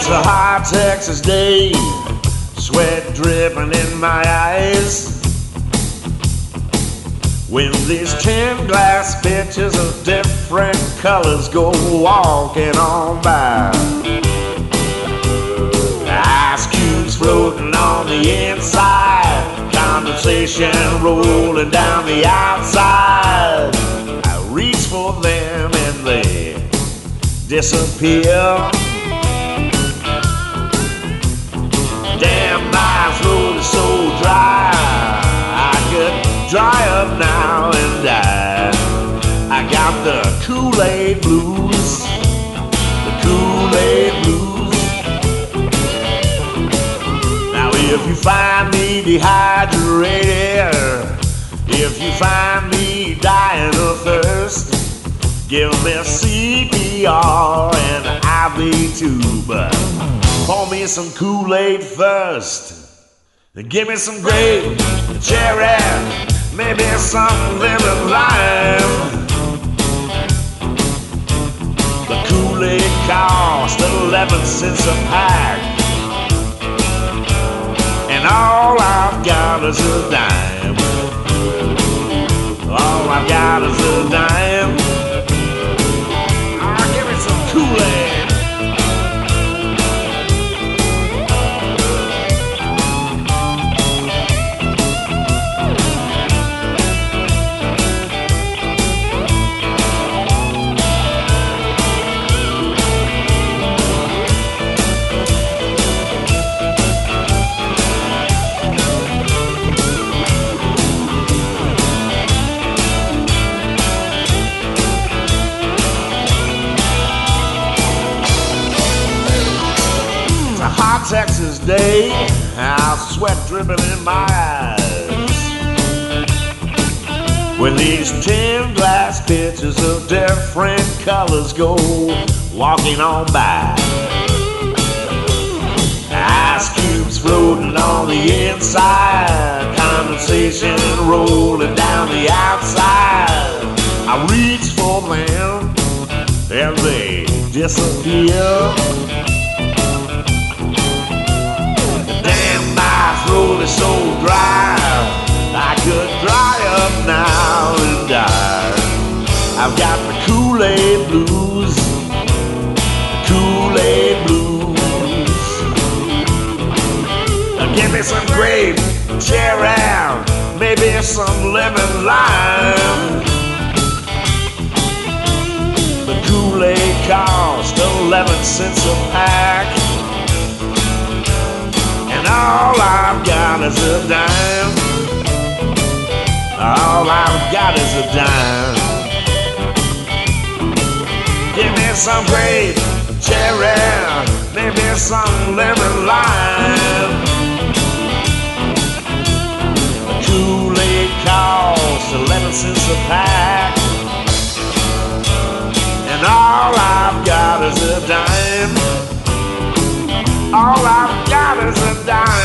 a hot Texas day, sweat dripping in my eyes, when these 10 glass pitchers of different colors go walking on by. Ice cubes floating on the inside, condensation rolling down the outside. I reach for them and they disappear. Damn, my throat is so dry, I could dry up now and die. I got the Kool-Aid blues, the Kool-Aid blues. Now if you find me dehydrated, if you find me dying of thirst, give me CPR and an IV tube. Pour me some Kool-Aid first, and give me some grape, cherry, maybe some lemon lime. The Kool-Aid cost 11 cents a pack, and all I've got is a dime. All I've got is a dime. Ah, give me some Kool-Aid. Texas day, I'll sweat dripping in my eyes, when these 10 glass pitchers of different colors go walking on by. Ice cubes floating on the inside, condensation rolling down the outside. I reach for them and they disappear. Throat is so dry, I could dry up now and die. I've got the Kool-Aid blues, Kool-Aid blues. Give me some grape, cherry, maybe some lemon lime. The Kool-Aid cost 11 cents a pack, all I've got is a dime. All I've got is a dime. Give me some grape, cherry, maybe some lemon lime. The Kool-Aid costs 11 cents a pack, and all I've got is a dime. All I've got is a dime.